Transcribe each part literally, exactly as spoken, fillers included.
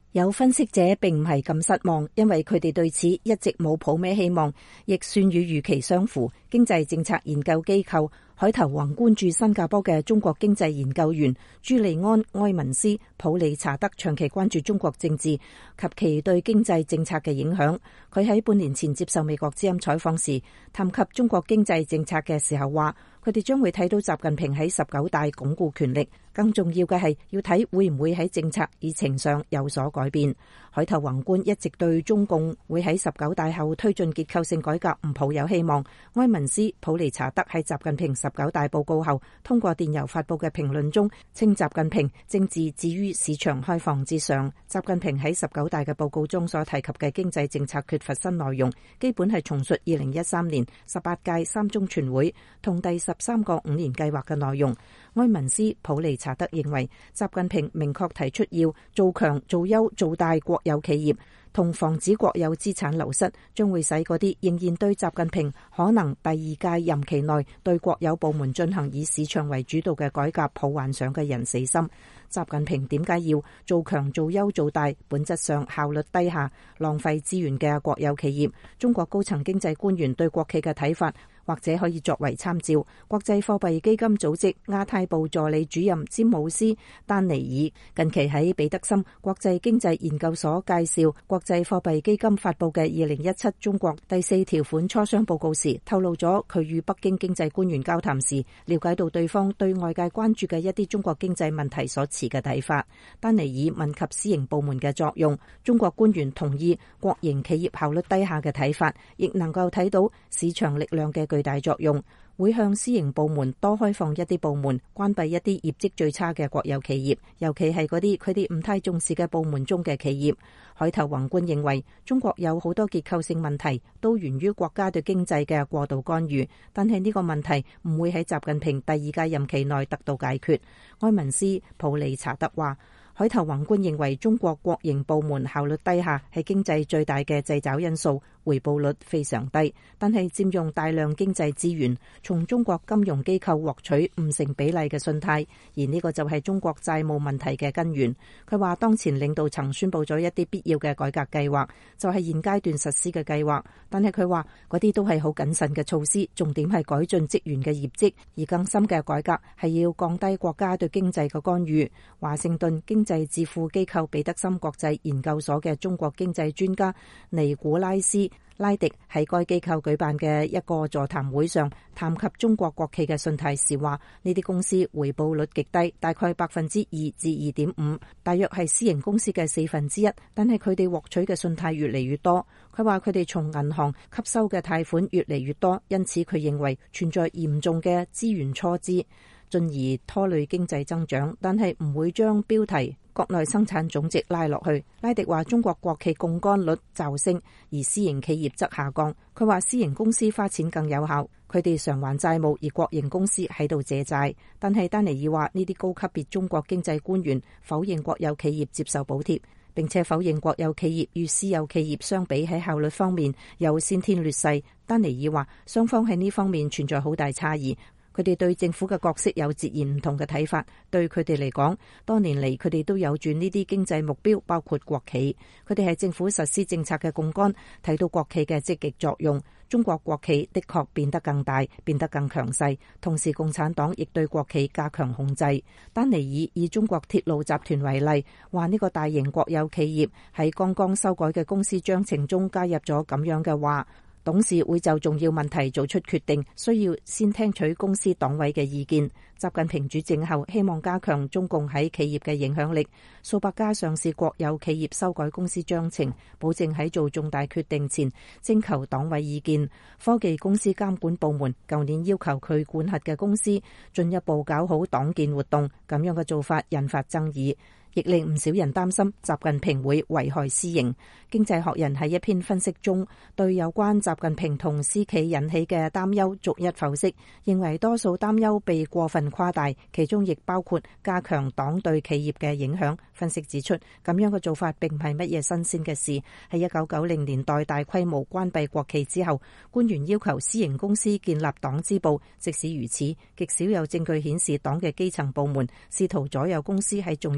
有分析者並唔係咁失望，因為佢哋對此一直冇抱咩希望，亦算與預期相符。經濟政策研究機構海頭宏觀駐新加坡嘅中國經濟研究員朱利安·埃文斯普利查德長期關注中國政治及其對經濟政策嘅影響。佢喺半年前接受美國之音採訪時，談及中國經濟政策嘅時候話，佢哋將會睇到習近平喺十九大鞏固權力，更重要嘅係要睇會唔會喺政策議程上有所改變。海頭宏觀一直對中共會喺十九大後推進結構性改革唔抱有希望。埃文斯普利查德喺習近平十九大報告後通過電郵發布嘅評論中，稱習近平政治置於市場開放之上。習近平喺十九大嘅報告中所提及嘅經濟政策缺乏新內容，基本係重述二零一三年十八屆三中全會同第十三個五年計劃嘅內容。埃文斯普利查德認為，習近平明確提出要做強、做優、做大國有企業，同防止國有資產流失，將會使嗰啲仍然對習近平可能第二屆任期內對國有部門進行以市場為主導嘅改革抱幻想嘅人死心。習近平點解要做強、做優、做大？本質上效率低下、浪費資源嘅國有企業。中國高層經濟官員對國企嘅睇法，或者可以作為參照。國際貨幣基金組織亞太部助理主任詹姆斯丹尼爾近期喺彼得森國際經濟研究所介紹國際貨幣基金發佈嘅二零一七中國第四條款磋商報告時，透露咗佢與北京經濟官員交談時了解到對方對外界關注嘅一啲中國經濟問題所持嘅睇法。丹尼爾問及私營部門嘅作用，中國官員同意國營企業效率低下嘅睇法，亦能夠睇到市場力量嘅巨大作用，會向私營部門多開放一啲部門，關閉一啲業績最差嘅國有企業，尤其係嗰啲佢哋唔太重視嘅部門中嘅企業。海頭宏觀認為，中國有好多結構性問題都源於國家對經濟嘅過度干預，但係呢個問題唔會喺習近平第二屆任期內得到解決。埃文斯普利查德話，海頭宏觀認為中國國營部門效率低下係經濟最大嘅掣肘因素，回報率非常低，但係佔用大量經濟資源，從中國金融機構獲取唔成比例嘅信貸，而呢個就係中國債務問題嘅根源。佢話當前領導層宣布咗一啲必要嘅改革計劃，就係現階段實施嘅計劃，但係佢話嗰啲都係好謹慎嘅措施，重點係改進職員嘅業績，而更深嘅改革係要降低國家對經濟嘅干預。華盛頓經濟智庫機構彼得森國際研究所嘅中國經濟專家尼古拉斯拉迪喺該機構舉辦嘅一個座談會上談及中國國企嘅信貸時話，呢啲公司回報率極低，大概百分之二至二點五，大約係私營公司嘅四分之一，但係佢哋獲取嘅信貸越嚟越多。佢話佢哋從銀行吸收嘅貸款越嚟越多，因此佢認為存在嚴重嘅資源錯支，進而拖累經濟增長，但係唔會將標題國內生產總值拉落去。拉迪話中國國企槓桿率驟升，而私營企業則下降。佢話私營公司花錢更有效，佢哋償還債務，而國營公司喺度借債。但係丹尼爾話呢啲高級別中國經濟官員否認國有企業接受補貼，並且否認國有企業與私有企業相比喺效率方面有先天劣勢。丹尼爾話雙方喺呢方面存在好大差異。佢哋對政府嘅角色有截然唔同嘅睇法，對佢哋嚟講，多年嚟佢哋都有住呢啲經濟目標，包括國企。佢哋係政府實施政策嘅槓桿，睇到國企嘅積極作用。中國國企的確變得更大，變得更強勢，同時共產黨亦對國企加強控制。丹尼爾以中國鐵路集團為例，話呢個大型國有企業喺剛剛修改嘅公司章程中加入咗咁樣嘅話，董事會就重要問題做出決定，需要先聽取公司黨委嘅意見。習近平主政後希望加強中共喺企業嘅影響力，數百家上市國有企業修改公司章程，保證喺做重大決定前徵求黨委意見。科技公司監管部門舊年要求佢管轄嘅公司進一步搞好黨建活動，咁樣嘅做法引發爭議，亦令唔少人擔心習近平會危害私營。經濟學人喺一篇分析中對有關習近平同私企引起嘅擔憂逐一剖析，認為多數擔憂被過分誇大，其中亦包括加強黨對企業嘅影響。分析指出，咁樣嘅做法並唔係乜嘢新鮮嘅事，喺一九九零年代大規模關閉國企之後，官員要求私營公司建立黨支部。即使如此，極少有證據顯示黨嘅基層部門試圖左右公司喺重要事務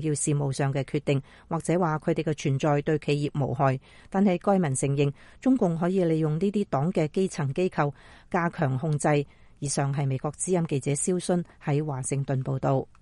務上嘅決定，或者話佢哋嘅存在對企業無害。但係該文承認，中共可以利用呢啲黨嘅基層機構加強控制。以上係美國之音記者蕭薰喺華盛頓報道。